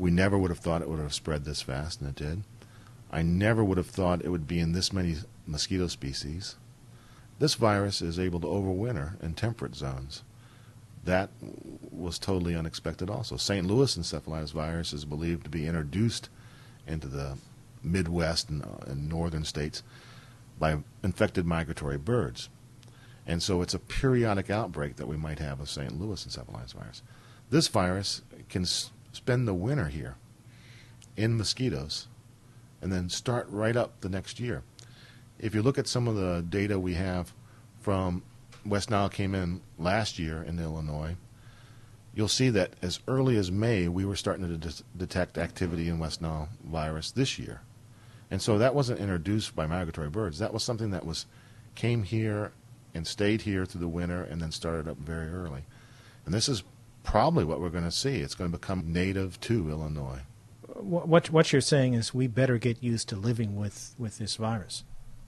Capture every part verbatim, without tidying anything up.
We never would have thought it would have spread this fast, and it did. I never would have thought it would be in this many mosquito species. This virus is able to overwinter in temperate zones. That was totally unexpected also. Saint Louis encephalitis virus is believed to be introduced into the Midwest and, uh, and northern states by infected migratory birds. And so it's a periodic outbreak that we might have of Saint Louis encephalitis virus. This virus can s- spend the winter here in mosquitoes and then start right up the next year. If you look at some of the data we have from West Nile came in last year in Illinois, you'll see that as early as May we were starting to de- detect activity in West Nile virus this year. And so that wasn't introduced by migratory birds. That was something that was came here and stayed here through the winter and then started up very early. And this is probably what we're going to see. It's going to become native to Illinois. What what you're saying is we better get used to living with, with this virus.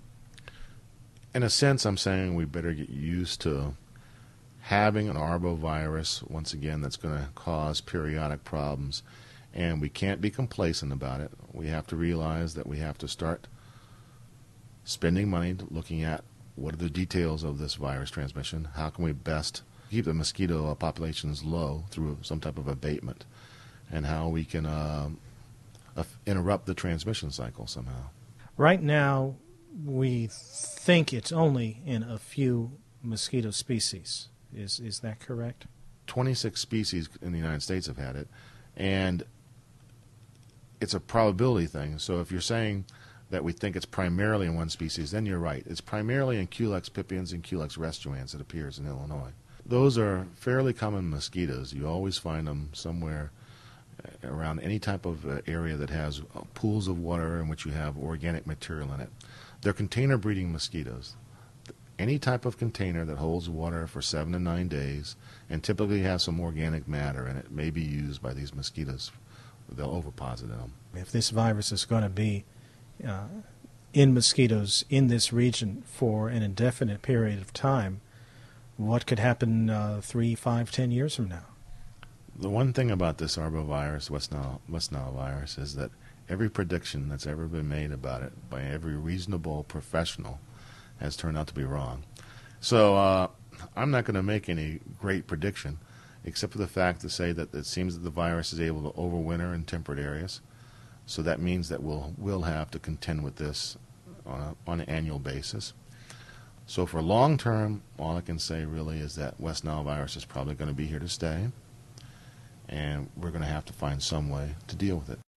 In a sense, I'm saying we better get used to having an arbovirus, once again, that's going to cause periodic problems. And we can't be complacent about it. We have to realize that we have to start spending money looking at what are the details of this virus transmission, how can we best keep the mosquito populations low through some type of abatement, and how we can uh, uh, interrupt the transmission cycle somehow. Right now, we think it's only in a few mosquito species. Is is that correct? twenty-six species in the United States have had it, and it's a probability thing. So if you're saying that we think it's primarily in one species, then you're right. It's primarily in Culex pipiens and Culex restuans that appears in Illinois. Those are fairly common mosquitoes. You always find them somewhere around any type of uh, area that has uh, pools of water in which you have organic material in it. They're container breeding mosquitoes. Any type of container that holds water for seven to nine days and typically has some organic matter in it may be used by these mosquitoes. They'll oviposit in them. If this virus is going to be uh, in mosquitoes in this region for an indefinite period of time, what could happen uh, three, five, ten years from now? The one thing about this arbovirus, West Nile, West Nile virus, is that every prediction that's ever been made about it by every reasonable professional has turned out to be wrong. So uh, I'm not going to make any great prediction, except for the fact to say that it seems that the virus is able to overwinter in temperate areas. So that means that we'll, we'll have to contend with this on, a, on an annual basis. So for long term, all I can say really is that West Nile virus is probably going to be here to stay, and we're going to have to find some way to deal with it.